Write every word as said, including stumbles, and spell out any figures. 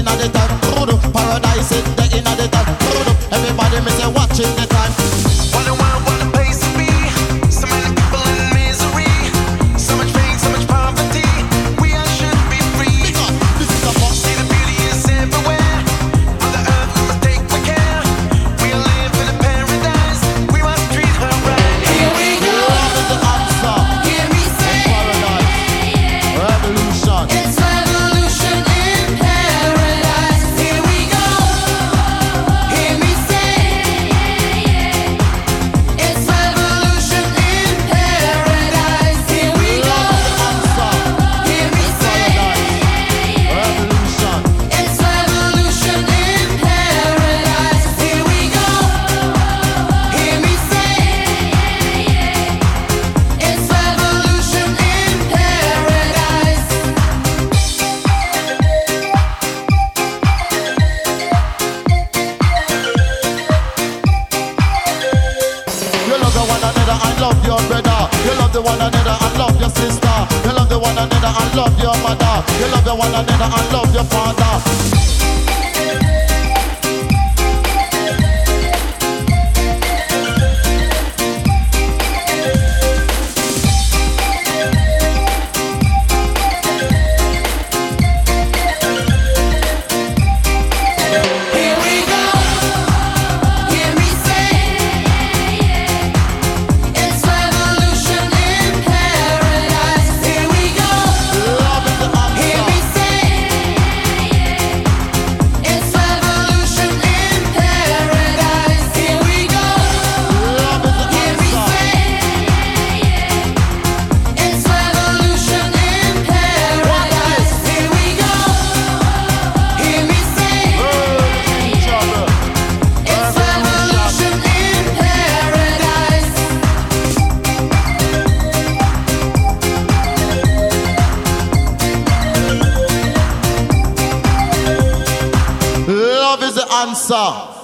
inna the time. Paradise in the inna the time. Everybody me say watching the time. What a world, what a place to be. So many people in misery. So much pain, so much poverty. We all should be free. Because this is a box. See the beauty is everywhere. On the earth we must take with care. We live in a paradise. We must treat her right. Here we go. Love is the answer. Hear me say, Paradise. Revolution. it's revolution in paradise. Here we go. Hear me say, it's revolution in paradise. Here we go. Hear me say, Revolution. it's revolution in paradise. Here we go. Hear me say, it's revolution in paradise. You love the one another and love your brother. You love the one another and love your sister. You love the one another and love your mother. You love the one another and love your father. Here we go. Hear me say, it's revolution in paradise. Here we go. Love is the Hear me answer. say, it's revolution in paradise. Here we go. Love is the Hear me answer. say, it's revolution in paradise. Here we go. Hear me say, Each other. it's revolution in paradise. Love is the answer.